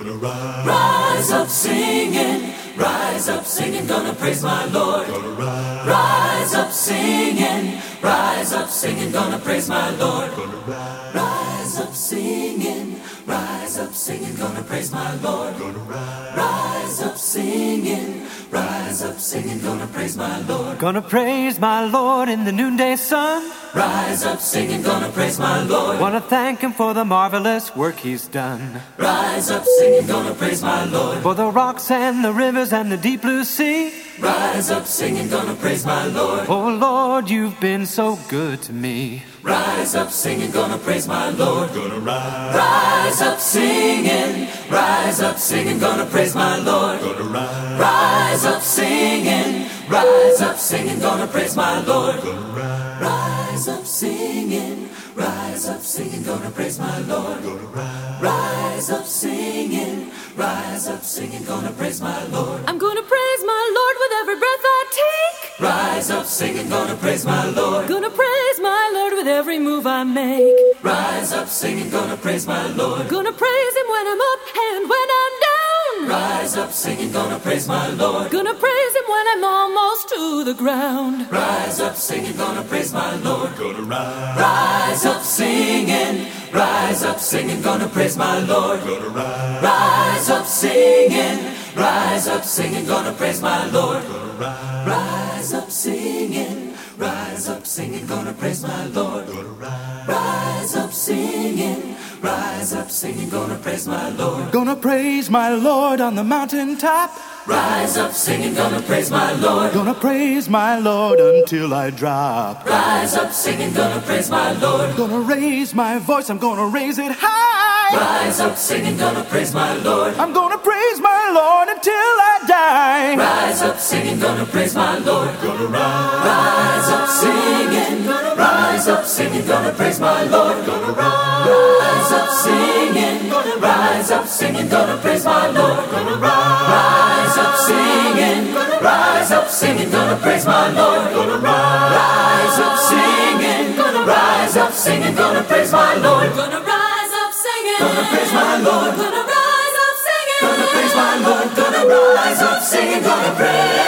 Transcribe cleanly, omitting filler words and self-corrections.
Gonna rise up singing, gonna praise my Lord. Gonna rise up singing, gonna praise my Lord. Gonna rise up singing, gonna praise my Lord. Gonna rise up singing, gonna praise my Lord. Gonna praise my Lord in the noonday sun. Rise up singing, gonna praise my Lord. Wanna thank him for the marvelous work he's done. Rise up singing, gonna praise my Lord. For the rocks and the rivers and the deep blue sea. Rise up singing, gonna praise my Lord. Oh Lord, you've been so good to me. Rise up singing, gonna praise my Lord. Gonna rise up singing, gonna praise my Lord. Gonna rise up singing, gonna praise my Lord. Gonna rise up singing, gonna praise my Lord. Gonna rise up singing, gonna praise my Lord. I'm gonna praise my Lord with every breath I take. Rise up singing, gonna praise my Lord. Gonna praise my Lord with every move I make. Rise up singing, gonna praise my Lord. Gonna praise him when I'm up and when I'm down. Rise up singing, gonna praise my Lord. Gonna praise him when I'm almost to the ground. Rise up singing, gonna praise my Lord. Gonna rise up singing, gonna praise my Lord. Gonna rise up singing, gonna praise my Lord. Gonna rise up singing, gonna praise my Lord. Gonna rise up singing, gonna praise my Lord. Gonna praise my Lord on the mountaintop. Rise up singing, gonna praise my Lord. Gonna praise my Lord until I drop. Rise up singing, gonna praise my Lord. Gonna raise my voice, I'm gonna raise it high. Rise up singing, gonna praise my Lord. I'm gonna praise my Lord until I die. Rise up singing, gonna praise my Lord. Gonna rise up singing, gonna praise my Lord. Gonna rise up singing, gonna praise my Lord. Gonna rise up singing, gonna praise my Lord. Gonna rise up singing, gonna praise my Lord. Gonna rise up singing. Gonna praise my Lord. Gonna rise up singing. Gonna praise my Lord. Gonna rise up singing, gonna praise.